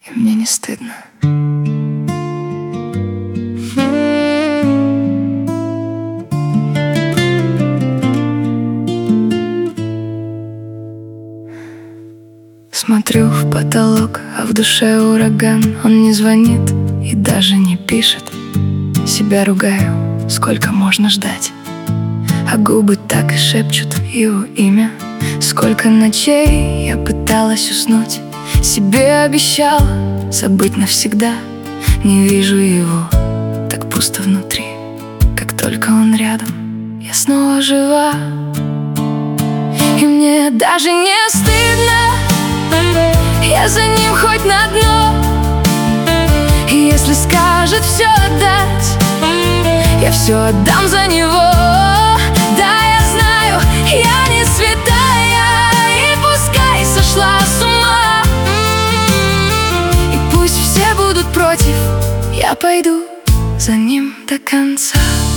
и мне не стыдно. Смотрю в потолок, а в душе ураган. Он не звонит и даже не пишет. Себя ругаю, сколько можно ждать, а губы так и шепчут его имя. Сколько ночей я пыталась уснуть, себе обещала забыть навсегда. Не вижу его, так пусто внутри. Как только он рядом, я снова жива. И мне даже не стыдно, я за ним хоть на дно. И если скажет все отдать, я все отдам за него. Да, я знаю, я не святая, и пускай сошла с ума. И пусть все будут против, я пойду за ним до конца.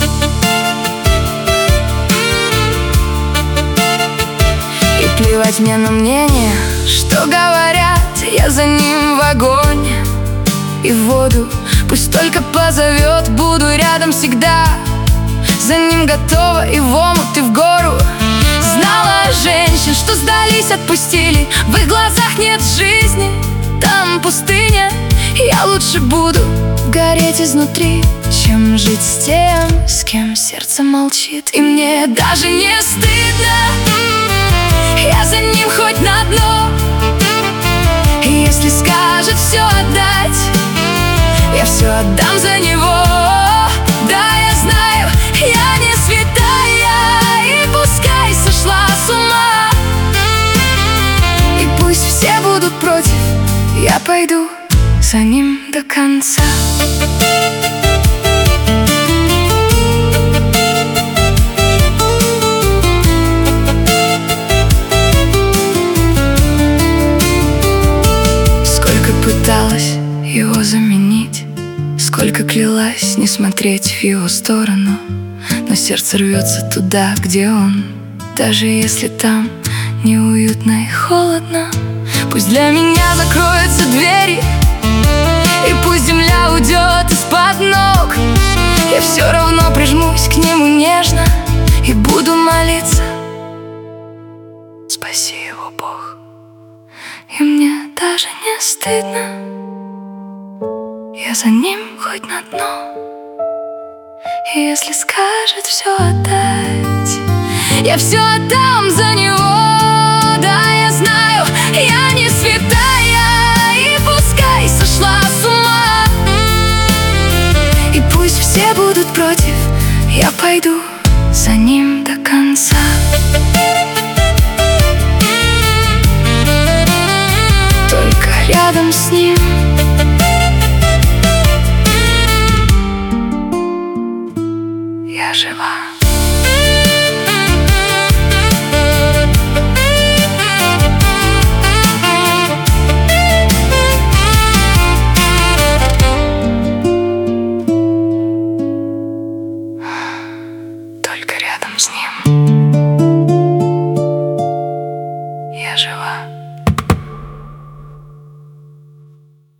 И плевать мне на мнение, что говорят. Я за ним в огонь и в воду. Пусть только позовет, буду рядом всегда. За ним готова и в омут, и в гору. Знала женщин, что сдались, отпустили. В их глазах нет жизни, там пустыня. Я лучше буду гореть изнутри, чем жить с тем, с кем сердце молчит. И мне даже не стыдно, я за ним хоть на дно. И если скажет все отдать, я все отдам за него. Да, я знаю, я не святая, и пускай сошла с ума. И пусть все будут против, я пойду за ним до конца. Пыталась его заменить, сколько клялась не смотреть в его сторону. Но сердце рвется туда, где он, даже если там неуютно и холодно. Пусть для меня закроются двери, и пусть земля уйдет из-под ног. Я все равно прижмусь к нему нежно и буду молиться: спаси его, Бог. И мне даже не стыдно, я за ним хоть на дно. И если скажет все отдать, я все отдам за него.